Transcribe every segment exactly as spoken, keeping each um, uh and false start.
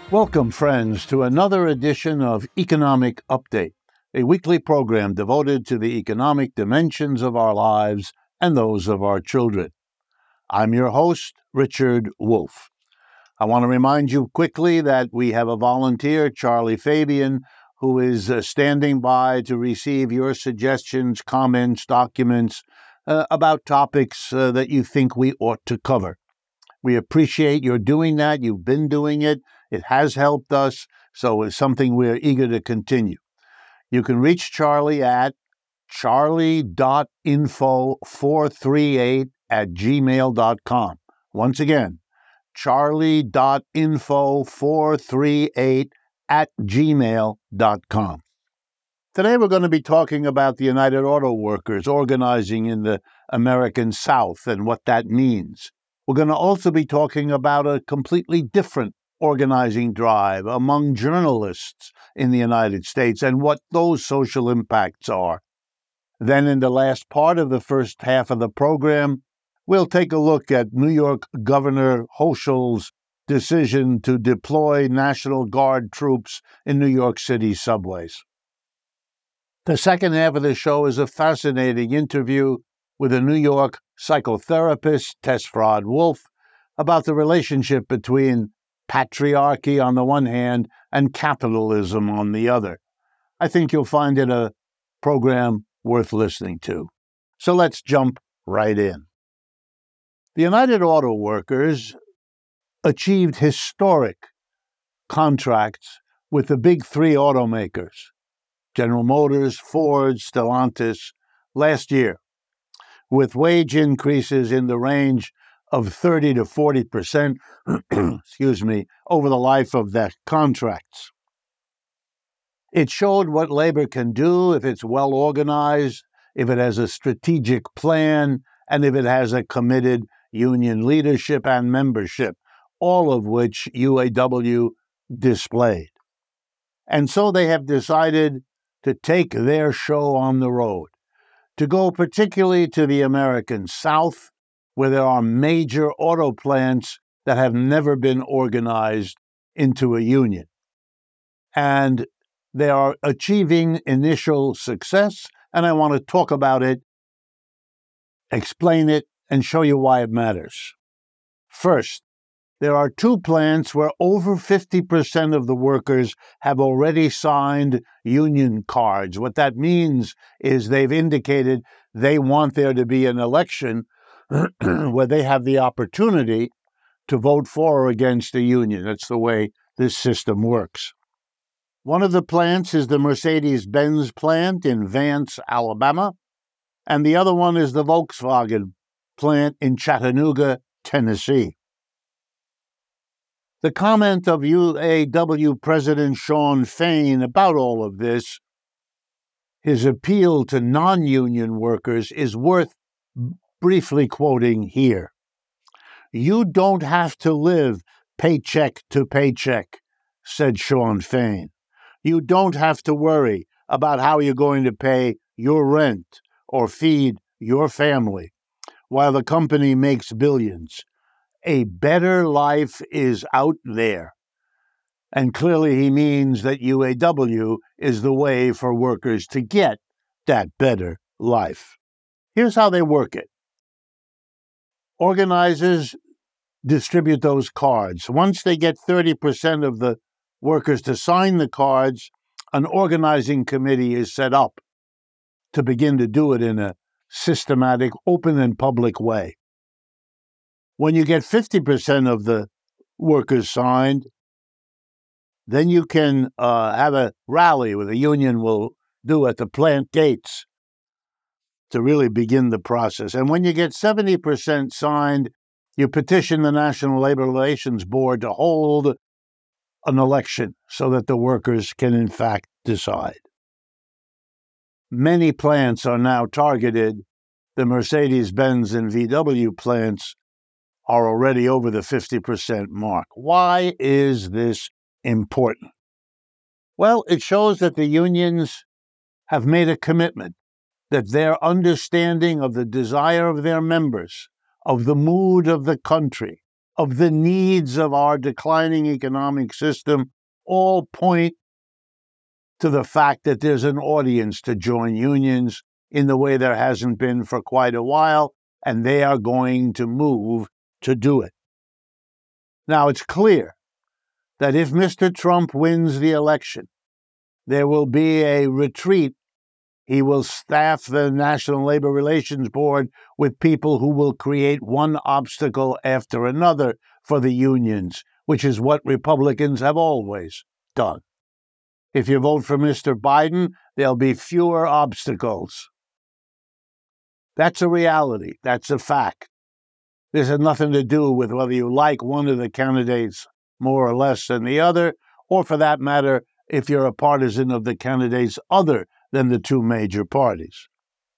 Welcome, friends, to another edition of Economic Update, a weekly program devoted to the economic dimensions of our lives and those of our children. I'm your host, Richard Wolff. I want to remind you quickly that we have a volunteer, Charlie Fabian, who is uh, standing by to receive your suggestions, comments, documents uh, about topics uh, that you think we ought to cover. We appreciate your doing that. You've been doing it. It has helped us, so it's something we're eager to continue. You can reach Charlie at charlie dot info four three eight at gmail dot com. Once again, charlie dot info four three eight at gmail dot com. Today we're going to be talking about the United Auto Workers organizing in the American South and what that means. We're going to also be talking about a completely different organizing drive among journalists in the United States and what those social impacts are. Then in the last part of the first half of the program, we'll take a look at New York Governor Hochul's decision to deploy National Guard troops in New York City subways. The second half of the show is a fascinating interview with a New York psychotherapist, Tesfrod Wolf, about the relationship between patriarchy on the one hand and capitalism on the other. I think you'll find it a program worth listening to. So let's jump right in. The United Auto Workers achieved historic contracts with the big three automakers, General Motors, Ford, Stellantis, last year, with wage increases in the range of thirty to forty percent, excuse me, over the life of their contracts. It showed what labor can do if it's well organized, if it has a strategic plan, and if it has a committed union leadership and membership, all of which U A W displayed. And so they have decided to take their show on the road, to go particularly to the American South, where there are major auto plants that have never been organized into a union. And they are achieving initial success, and I want to talk about it, explain it, and show you why it matters. First, there are two plants where over fifty percent of the workers have already signed union cards. What that means is they've indicated they want there to be an election where they have the opportunity to vote for or against the union. That's the way this system works. One of the plants is the Mercedes-Benz plant in Vance, Alabama, and the other one is the Volkswagen plant in Chattanooga, Tennessee. The comment of U A W President Shawn Fain about all of this, his appeal to non-union workers, is worth briefly quoting here. "You don't have to live paycheck to paycheck," said Shawn Fain. "You don't have to worry about how you're going to pay your rent or feed your family while the company makes billions. A better life is out there." And clearly he means that U A W is the way for workers to get that better life. Here's how they work it. Organizers distribute those cards. Once they get thirty percent of the workers to sign the cards, an organizing committee is set up to begin to do it in a systematic, open, and public way. When you get fifty percent of the workers signed, then you can uh, have a rally where the union will do at the plant gates to really begin the process. And when you get seventy percent signed, you petition the National Labor Relations Board to hold an election so that the workers can, in fact, decide. Many plants are now targeted. The Mercedes-Benz and V W plants are already over the fifty percent mark. Why is this important? Well, it shows that the unions have made a commitment, that their understanding of the desire of their members, of the mood of the country, of the needs of our declining economic system all point to the fact that there's an audience to join unions in the way there hasn't been for quite a while, and they are going to move to do it. Now, it's clear that if Mister Trump wins the election, there will be a retreat. He will staff the National Labor Relations Board with people who will create one obstacle after another for the unions, which is what Republicans have always done. If you vote for Mister Biden, there'll be fewer obstacles. That's a reality. That's a fact. This has nothing to do with whether you like one of the candidates more or less than the other, or for that matter, if you're a partisan of the candidates other than the two major parties.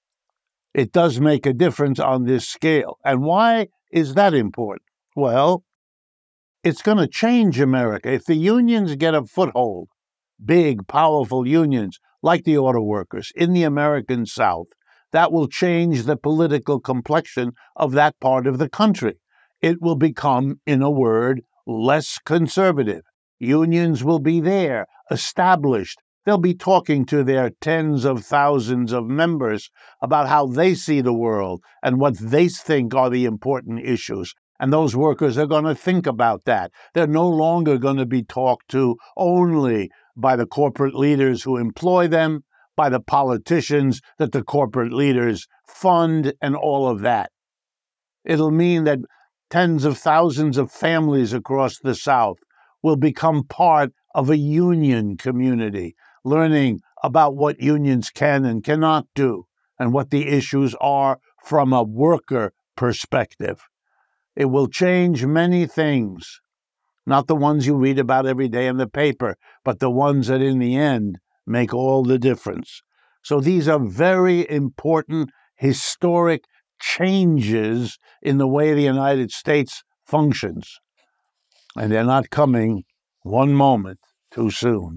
It does make a difference on this scale. And why is that important? Well, it's going to change America. If the unions get a foothold, big, powerful unions like the auto workers in the American South, that will change the political complexion of that part of the country. It will become, in a word, less conservative. Unions will be there, established. They'll be talking to their tens of thousands of members about how they see the world and what they think are the important issues. And those workers are going to think about that. They're no longer going to be talked to only by the corporate leaders who employ them, by the politicians that the corporate leaders fund, and all of that. It'll mean that tens of thousands of families across the South will become part of a union community, learning about what unions can and cannot do and what the issues are from a worker perspective. It will change many things, not the ones you read about every day in the paper, but the ones that in the end make all the difference. So these are very important historic changes in the way the United States functions. And they're not coming one moment too soon.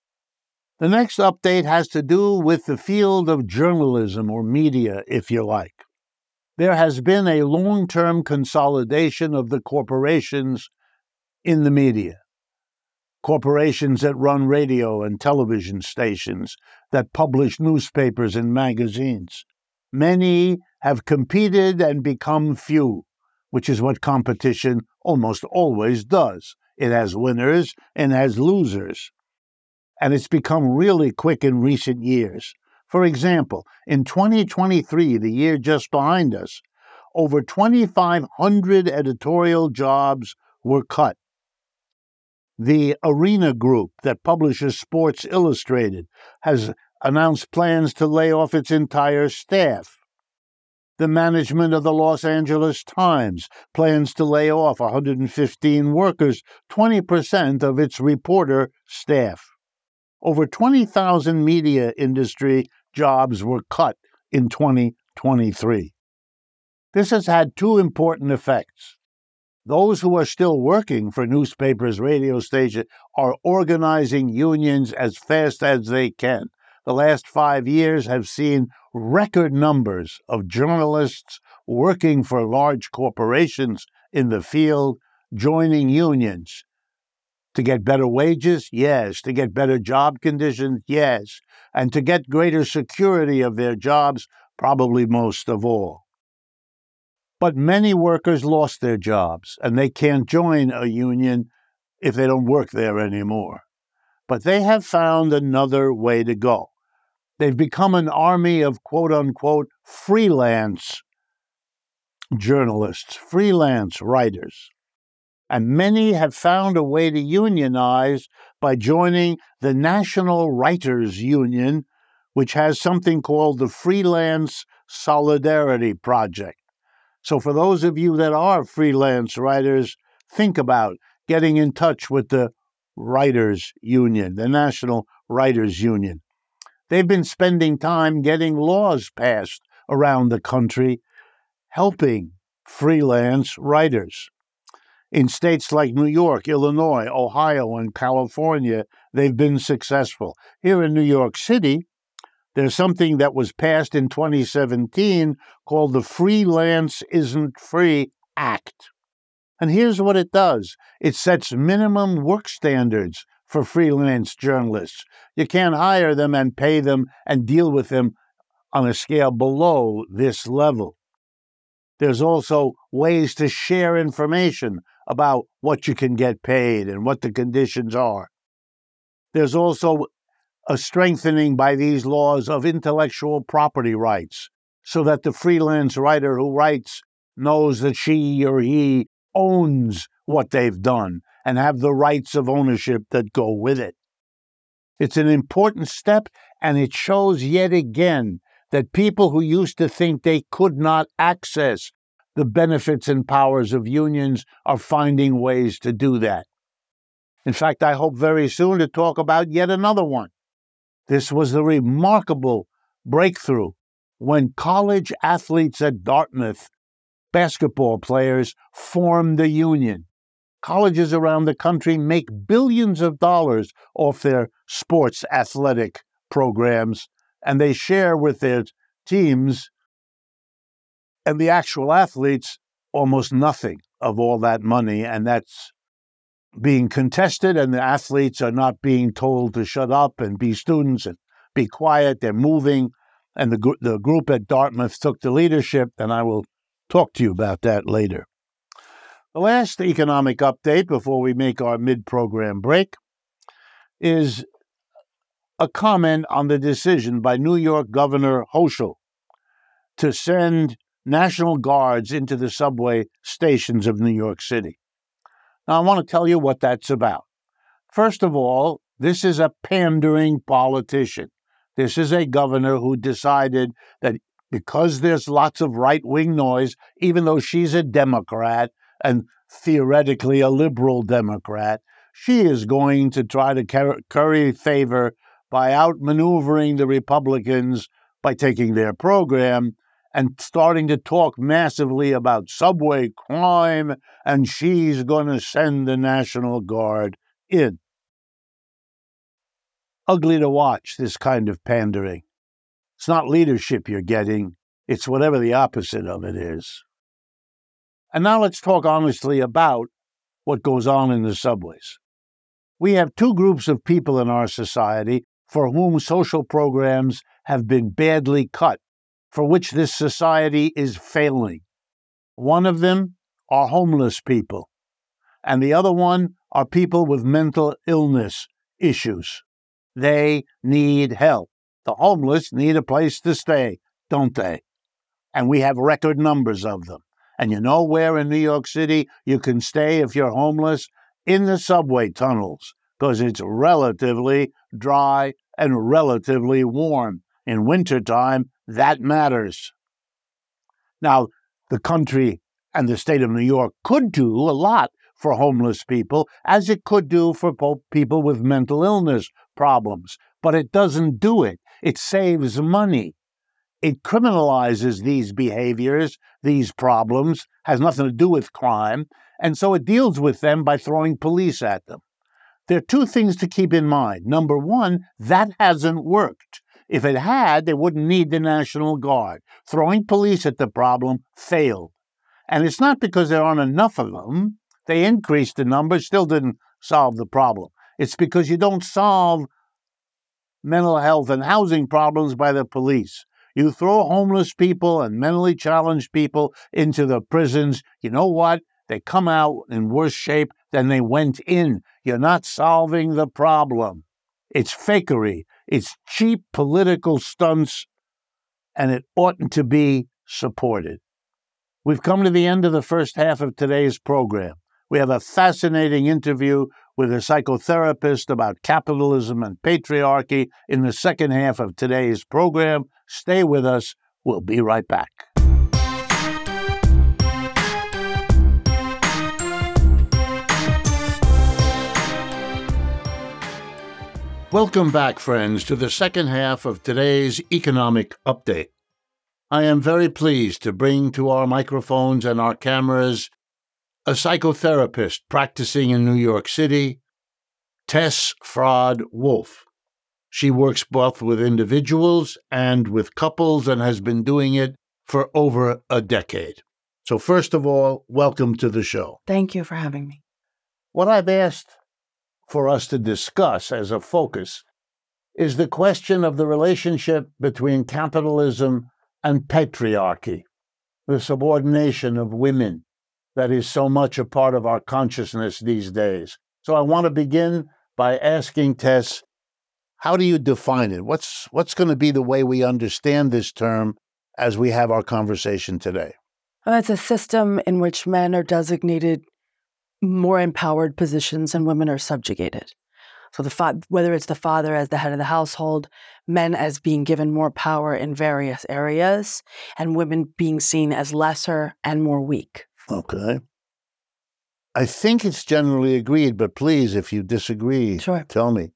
The next update has to do with the field of journalism, or media, if you like. There has been a long-term consolidation of the corporations in the media. Corporations that run radio and television stations, that publish newspapers and magazines. Many have competed and become few, which is what competition almost always does. It has winners and has losers. And it's become really quick in recent years. For example, in twenty twenty-three, the year just behind us, over twenty-five hundred editorial jobs were cut. The Arena Group, that publishes Sports Illustrated, has announced plans to lay off its entire staff. The management of the Los Angeles Times plans to lay off one hundred fifteen workers, twenty percent of its reporter staff. Over twenty thousand media industry jobs were cut in twenty twenty-three. This has had two important effects. Those who are still working for newspapers, radio stations, are organizing unions as fast as they can. The last five years have seen record numbers of journalists working for large corporations in the field, joining unions. To get better wages? Yes. To get better job conditions? Yes. And to get greater security of their jobs? Probably most of all. But many workers lost their jobs, and they can't join a union if they don't work there anymore. But they have found another way to go. They've become an army of quote-unquote freelance journalists, freelance writers. And many have found a way to unionize by joining the National Writers Union, which has something called the Freelance Solidarity Project. So for those of you that are freelance writers, think about getting in touch with the Writers Union, the National Writers Union. They've been spending time getting laws passed around the country, helping freelance writers. In states like New York, Illinois, Ohio, and California, they've been successful. Here in New York City, there's something that was passed in twenty seventeen called the Freelance Isn't Free Act. And here's what it does. It sets minimum work standards for freelance journalists. You can't hire them and pay them and deal with them on a scale below this level. There's also ways to share information about what you can get paid and what the conditions are. There's also a strengthening by these laws of intellectual property rights, so that the freelance writer who writes knows that she or he owns what they've done and have the rights of ownership that go with it. It's an important step, and it shows yet again that people who used to think they could not access the benefits and powers of unions are finding ways to do that. In fact, I hope very soon to talk about yet another one. This was a remarkable breakthrough when college athletes at Dartmouth, basketball players, formed a union. Colleges around the country make billions of dollars off their sports athletic programs, and they share with their teams and the actual athletes almost nothing of all that money, and that's being contested, and the athletes are not being told to shut up and be students and be quiet. They're moving, and the, gr- the group at Dartmouth took the leadership, and I will talk to you about that later. The last economic update before we make our mid-program break is a comment on the decision by New York Governor Hochul to send National Guards into the subway stations of New York City. Now, I want to tell you what that's about. First of all, this is a pandering politician. This is a governor who decided that because there's lots of right-wing noise, even though she's a Democrat and theoretically a liberal Democrat, she is going to try to cur- curry favor by outmaneuvering the Republicans by taking their program and starting to talk massively about subway crime, and she's going to send the National Guard in. Ugly to watch, this kind of pandering. It's not leadership you're getting, it's whatever the opposite of it is. And now let's talk honestly about what goes on in the subways. We have two groups of people in our society for whom social programs have been badly cut, for which this society is failing. One of them are homeless people, and the other one are people with mental illness issues. They need help. The homeless need a place to stay, don't they? And we have record numbers of them. And you know where in New York City you can stay if you're homeless? In the subway tunnels, because it's relatively dry and relatively warm. In wintertime, that matters. Now, the country and the state of New York could do a lot for homeless people, as it could do for people with mental illness problems, but it doesn't do it. It saves money. It criminalizes these behaviors, these problems, has nothing to do with crime, and so it deals with them by throwing police at them. There are two things to keep in mind. Number one, that hasn't worked. If it had, they wouldn't need the National Guard. Throwing police at the problem failed. And it's not because there aren't enough of them. They increased the number, still didn't solve the problem. It's because you don't solve mental health and housing problems by the police. You throw homeless people and mentally challenged people into the prisons, you know what? They come out in worse shape than they went in. You're not solving the problem. It's fakery. It's cheap political stunts, and it oughtn't to be supported. We've come to the end of the first half of today's program. We have a fascinating interview with a psychotherapist about capitalism and patriarchy in the second half of today's program. Stay with us. We'll be right back. Welcome back, friends, to the second half of today's economic update. I am very pleased to bring to our microphones and our cameras a psychotherapist practicing in New York City, Tess Fraud-Wolf. She works both with individuals and with couples and has been doing it for over a decade. So first of all, welcome to the show. Thank you for having me. What I've asked for us to discuss as a focus is the question of the relationship between capitalism and patriarchy, the subordination of women that is so much a part of our consciousness these days. So I want to begin by asking Tess, how do you define it? What's what's going to be the way we understand this term as we have our conversation today? Well, it's a system in which men are designated more empowered positions and women are subjugated. So the fa- whether it's the father as the head of the household, men as being given more power in various areas, and women being seen as lesser and more weak. Okay. I think it's generally agreed, but please, if you disagree, Sure. tell me,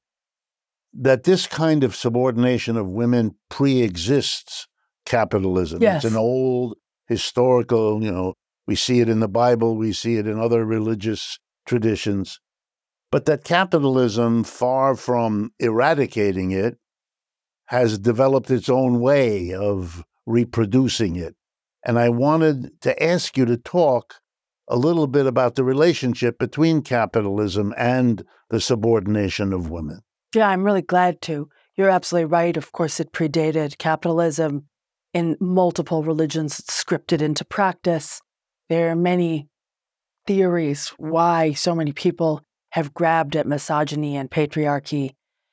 that this kind of subordination of women pre-exists capitalism. Yes. It's an old historical, you know, we see it in the Bible, we see it in other religious traditions, but that capitalism, far from eradicating it, has developed its own way of reproducing it. And I wanted to ask you to talk a little bit about the relationship between capitalism and the subordination of women. Yeah, I'm really glad to. You're absolutely right. Of course, it predated capitalism in multiple religions. It's scripted into practice. There are many theories why so many people have grabbed at misogyny and patriarchy,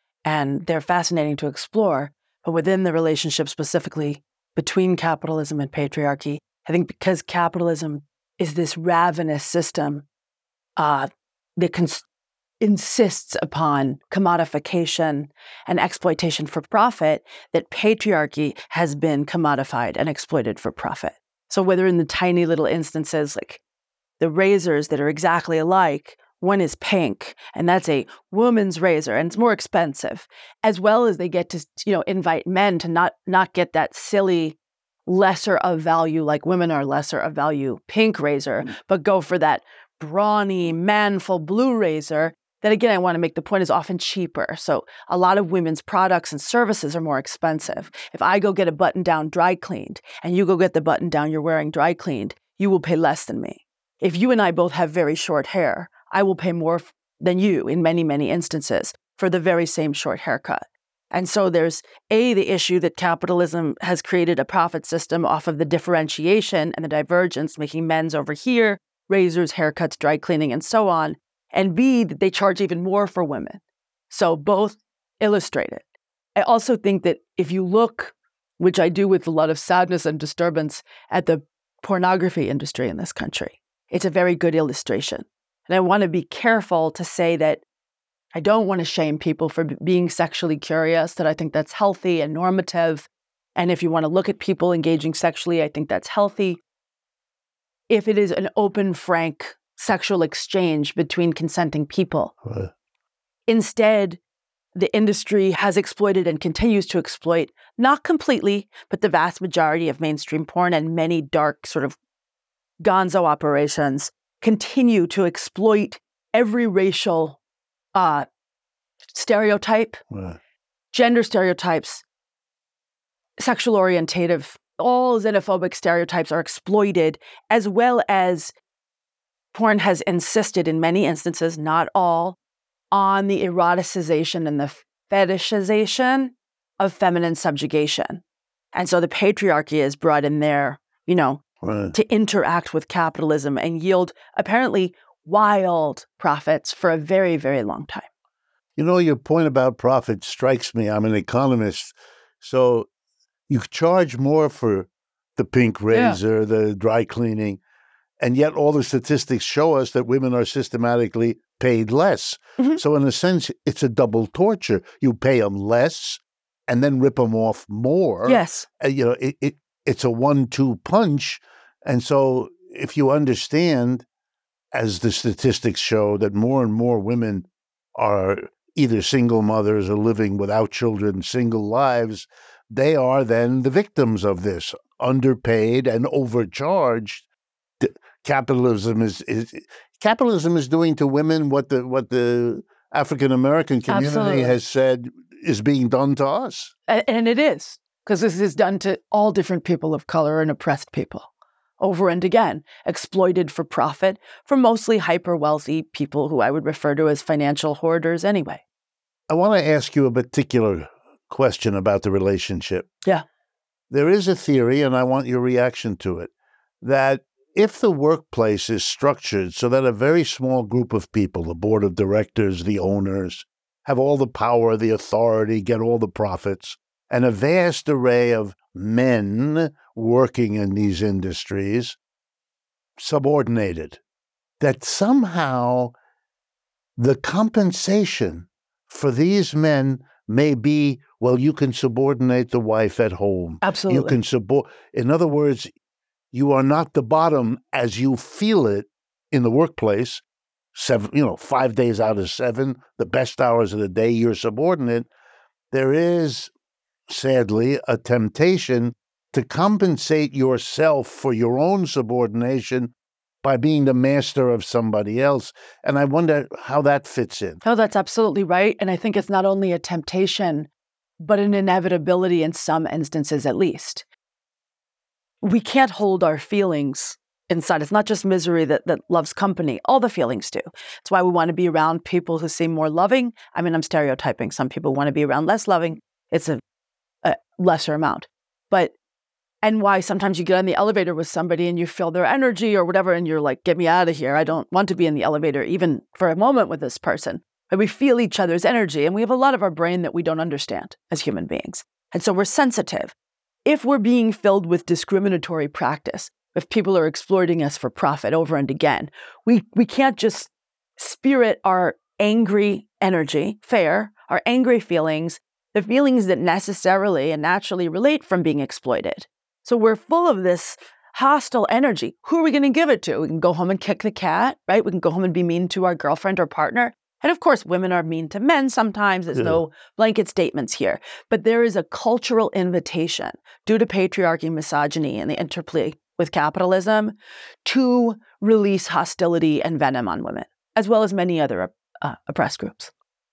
and they're fascinating to explore. But within the relationship specifically between capitalism and patriarchy, I think because capitalism is this ravenous system uh, that cons- insists upon commodification and exploitation for profit, that patriarchy has been commodified and exploited for profit. So whether in the tiny little instances like the razors that are exactly alike, one is pink, and that's a woman's razor, and it's more expensive, as well as they get to, you know, invite men to not not get that silly lesser of value, like women are lesser of value, pink razor, but go for that brawny, manful blue razor that, again, I want to make the point, is often cheaper. So a lot of women's products and services are more expensive. If I go get a button-down dry cleaned, and you go get the button-down you're wearing dry cleaned, you will pay less than me. If you and I both have very short hair, I will pay more f- than you in many, many instances for the very same short haircut. And so there's, A, the issue that capitalism has created a profit system off of the differentiation and the divergence, making men's over here, razors, haircuts, dry cleaning, and so on. And B, that they charge even more for women. So both illustrate it. I also think that if you look, which I do with a lot of sadness and disturbance, at the pornography industry in this country, it's a very good illustration. And I want to be careful to say that I don't want to shame people for b- being sexually curious, that I think that's healthy and normative. And if you want to look at people engaging sexually, I think that's healthy. If it is an open, frank sexual exchange between consenting people. Right. Instead, the industry has exploited and continues to exploit, not completely, but the vast majority of mainstream porn and many dark sort of gonzo operations continue to exploit every racial uh, stereotype, Right. gender stereotypes, sexual orientative, all xenophobic stereotypes are exploited, as well as porn has insisted in many instances, not all, on the eroticization and the fetishization of feminine subjugation. And so the patriarchy is brought in there, you know, Right. to interact with capitalism and yield apparently wild profits for a very, very long time. You know, your point about profit strikes me. I'm an economist. So you charge more for the pink razor, the dry cleaning, and yet all the statistics show us that women are systematically paid less. Mm-hmm. So in a sense, it's a double torture. You pay them less and then rip them off more. Yes. Uh, you know, it, it it's a one two punch. And so if you understand, as the statistics show, that more and more women are either single mothers or living without children, single lives, they are then the victims of this, underpaid and overcharged. The- Capitalism is, is capitalism is doing to women what the what the African American community Absolutely. has said is being done to us. A- And it is, because this is done to all different people of color and oppressed people. over and again, exploited for profit for mostly hyper-wealthy people who I would refer to as financial hoarders anyway. I want to ask you a particular question about the relationship. Yeah. There is a theory, and I want your reaction to it, that if the workplace is structured so that a very small group of people, the board of directors, the owners, have all the power, the authority, get all the profits, and a vast array of men working in these industries, subordinated, that somehow the compensation for these men may be, well, you can subordinate the wife at home. Absolutely. You can subor- In other words, you are not the bottom as you feel it in the workplace. Seven, you know, five days out of seven, the best hours of the day, you're subordinate. There is, sadly, a temptation to compensate yourself for your own subordination by being the master of somebody else. And I wonder how that fits in. Oh, that's absolutely right. And I think it's not only a temptation, but an inevitability in some instances at least. We can't hold our feelings inside. It's not just misery that, that loves company. All the feelings do. It's why we want to be around people who seem more loving. I mean, I'm stereotyping. Some people want to be around less loving. It's a, a lesser amount. But, and why sometimes you get on the elevator with somebody and you feel their energy or whatever, and you're like, get me out of here. I don't want to be in the elevator even for a moment with this person. But we feel each other's energy, and we have a lot of our brain that we don't understand as human beings. And so we're sensitive. If we're being filled with discriminatory practice, if people are exploiting us for profit over and again, we, we can't just spirit our angry energy, fair, our angry feelings, the feelings that necessarily and naturally relate from being exploited. So we're full of this hostile energy. Who are we going to give it to? We can go home and kick the cat, right? We can go home and be mean to our girlfriend or partner. And of course, women are mean to men sometimes. There's yeah. no blanket statements here. But there is a cultural invitation due to patriarchy, misogyny, and the interplay with capitalism to release hostility and venom on women, as well as many other uh, oppressed groups.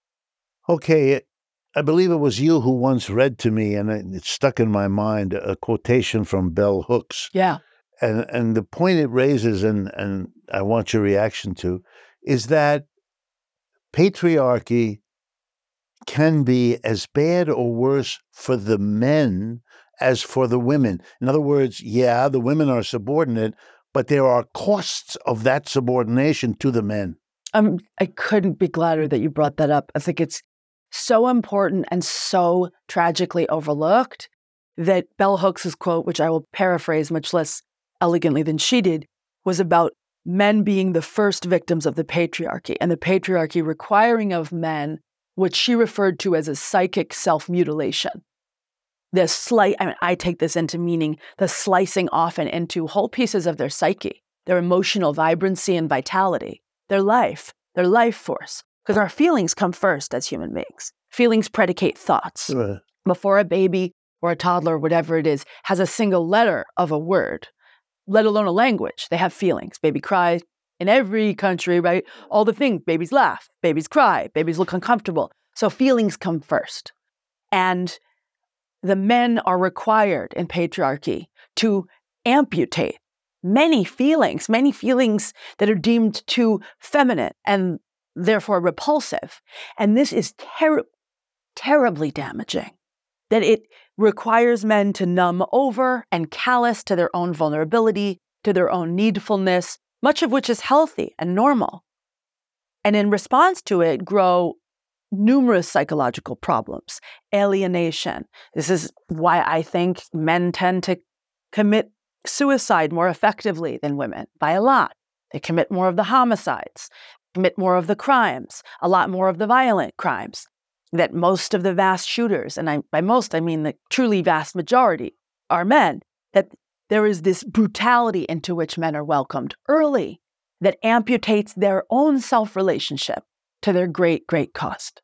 Okay. I believe it was you who once read to me, and it stuck in my mind, a quotation from Bell Hooks. Yeah. And and the point it raises, and, and I want your reaction to, is that patriarchy can be as bad or worse for the men as for the women. In other words, yeah, the women are subordinate, but there are costs of that subordination to the men. Um, I couldn't be gladder that you brought that up. I think it's so important and so tragically overlooked that Bell Hooks' quote, which I will paraphrase much less elegantly than she did, was about men being the first victims of the patriarchy, and the patriarchy requiring of men what she referred to as a psychic self-mutilation. The slight, I mean, I take this into meaning the slicing off and into whole pieces of their psyche, their emotional vibrancy and vitality, their life, their life force. Because our feelings come first as human beings. Feelings predicate thoughts. Right. Before a baby or a toddler, whatever it is, has a single letter of a word, let alone a language, they have feelings. Baby cries in every country, right? All the things, babies laugh, babies cry, babies look uncomfortable. So feelings come first. And the men are required in patriarchy to amputate many feelings, many feelings that are deemed too feminine and therefore repulsive. And this is ter- terribly damaging, that it requires men to numb over and callous to their own vulnerability, to their own needfulness, much of which is healthy and normal. And in response to it, grow numerous psychological problems, alienation. This is why I think men tend to commit suicide more effectively than women, by a lot. They commit more of the homicides, commit more of the crimes, a lot more of the violent crimes, that most of the vast shooters, and I, by most I mean the truly vast majority, are men, that there is this brutality into which men are welcomed early that amputates their own self-relationship to their great, great cost.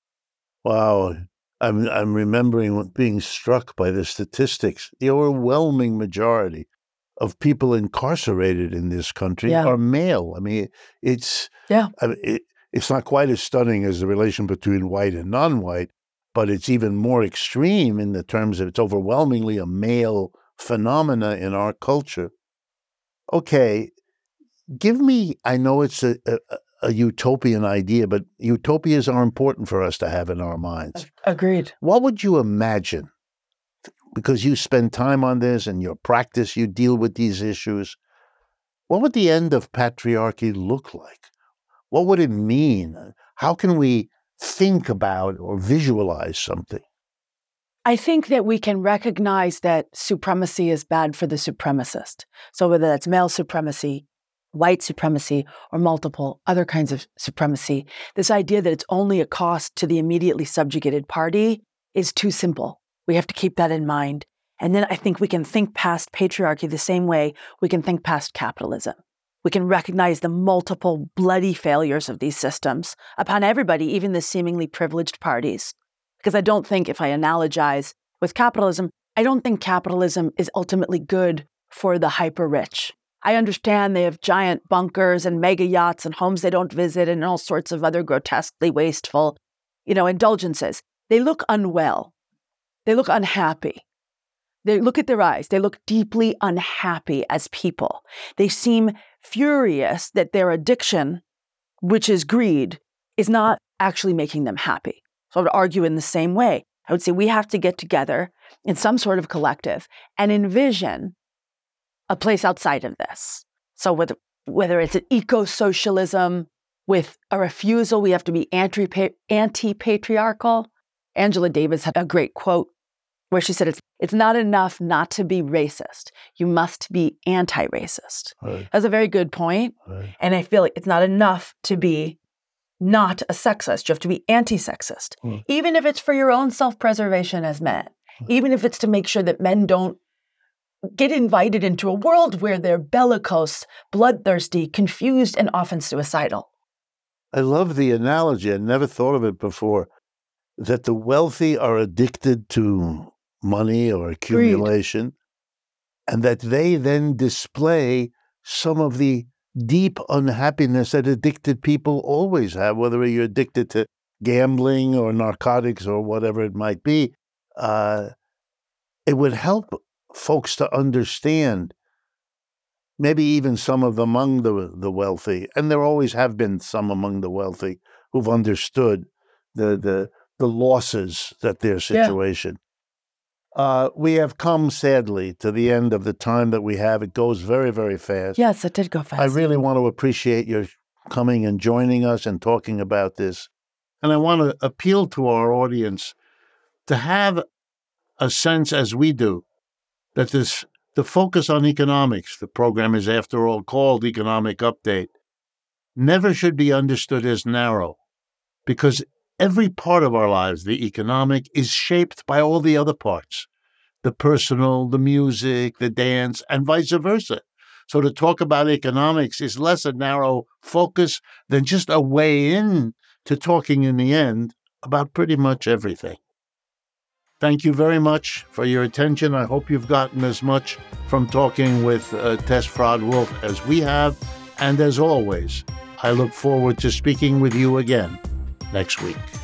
Wow. I'm I'm remembering being struck by the statistics. The overwhelming majority of people incarcerated in this country Yeah. are male. I mean, it's Yeah. I mean, it, it's not quite as stunning as the relation between white and non-white, but it's even more extreme in the terms of it's overwhelmingly a male phenomena in our culture. Okay, give me, I know it's a, a, a utopian idea, but utopias are important for us to have in our minds. Agreed. What would you imagine? Because you spend time on this and your practice, you deal with these issues. What would the end of patriarchy look like? What would it mean? How can we think about or visualize something? I think that we can recognize that supremacy is bad for the supremacist. So whether that's male supremacy, white supremacy, or multiple other kinds of supremacy, this idea that it's only a cost to the immediately subjugated party is too simple. We have to keep that in mind. And then I think we can think past patriarchy the same way we can think past capitalism. We can recognize the multiple bloody failures of these systems upon everybody, even the seemingly privileged parties. Because I don't think, if I analogize with capitalism, I don't think capitalism is ultimately good for the hyper-rich. I understand they have giant bunkers and mega yachts and homes they don't visit and all sorts of other grotesquely wasteful, you know, indulgences. They look unwell. They look unhappy. They look at their eyes. They look deeply unhappy as people. They seem furious that their addiction, which is greed, is not actually making them happy. So I would argue in the same way. I would say we have to get together in some sort of collective and envision a place outside of this. So whether, whether it's an eco-socialism with a refusal, we have to be anti, anti-patriarchal. Angela Davis had a great quote where she said, it's, it's not enough not to be racist. You must be anti-racist. Right. That's a very good point. Right. And I feel like it's not enough to be not a sexist. You have to be anti-sexist, Hmm. even if it's for your own self-preservation as men, even if it's to make sure that men don't get invited into a world where they're bellicose, bloodthirsty, confused, and often suicidal. I love the analogy. I never thought of it before, that the wealthy are addicted to money or accumulation, Greed. And that they then display some of the deep unhappiness that addicted people always have, whether you're addicted to gambling or narcotics or whatever it might be. Uh, it would help folks to understand, maybe even some of them among the, the wealthy, and there always have been some among the wealthy who've understood the the, the losses that their situation. Yeah. Uh, we have come, sadly, to the end of the time that we have. It goes very, very fast. Yes, it did go fast. I really want to appreciate your coming and joining us and talking about this. And I want to appeal to our audience to have a sense, as we do, that this the focus on economics, the program is, after all, called Economic Update, never should be understood as narrow, because every part of our lives, the economic, is shaped by all the other parts, the personal, the music, the dance, and vice versa. So to talk about economics is less a narrow focus than just a way in to talking in the end about pretty much everything. Thank you very much for your attention. I hope you've gotten as much from talking with uh, Tess Frod-Wolf as we have. And as always, I look forward to speaking with you again next week.